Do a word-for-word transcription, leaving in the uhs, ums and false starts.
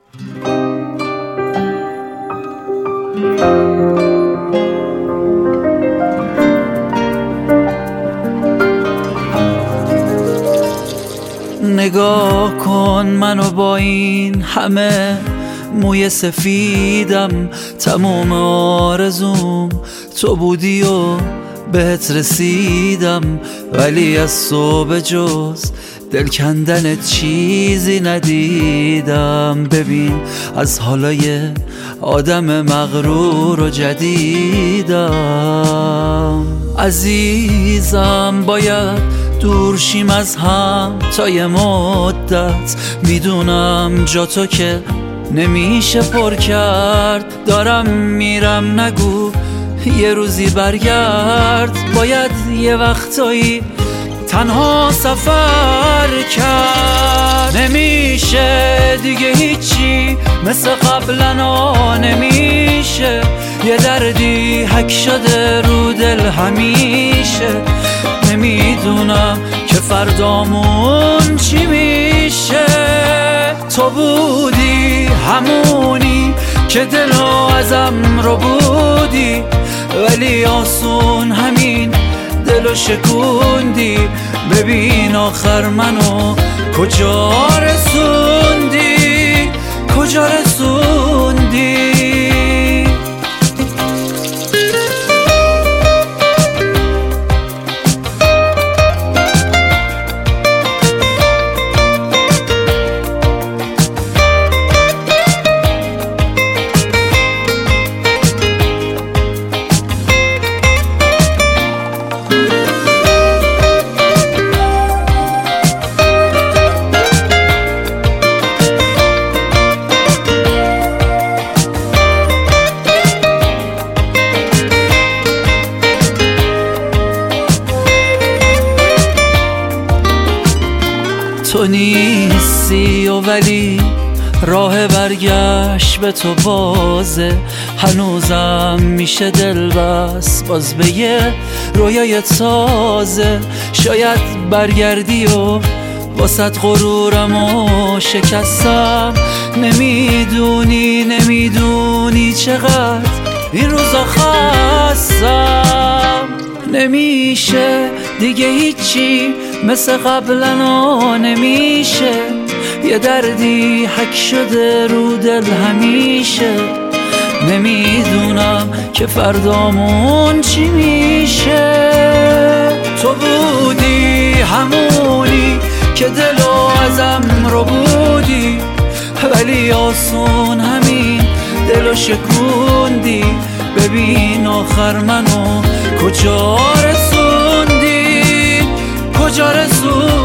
نگاه کن منو با این همه موی سفیدم، تموم آرزوم تو بودی و بهت رسیدم، ولی از تو به جز دل کندنت چیزی ندیدم. ببین از حالای آدم مغرور و جدیدم. عزیزم باید دور شیم از هم تا یه مدت، میدونم جا تو که نمیشه پر کرد. دارم میرم نگو یه روزی برگرد، باید یه وقتایی تنها سفر کرد. نمیشه دیگه هیچی مثل قبلنا، نمیشه یه دردی حک شده رو دل همیشه. نمیدونم که فردامون چی میشه. تو بودی همونی که دلو ازم رو بودی، ولی آسون همین دلو شکوندی. ببین آخر منو کجا رسوندی، کجا رسوندی. تو نیستی و ولی راه برگشت به تو بازه، هنوزم میشه دل بس باز به یه رویای تازه. شاید برگردی و واسط غرورم و شکستم. نمیدونی نمیدونی چقدر این روزا خستم. نمیشه دیگه هیچی مثل قبلنا، نمیشه یه دردی حک شده رو دل همیشه. نمیدونم که فردامون چی میشه. تو بودی همونی که دلو ازم رو بودی، ولی آسون همین دلو شکوندی. ببین آخر منو کجا رسوندی، کجا رسوندی.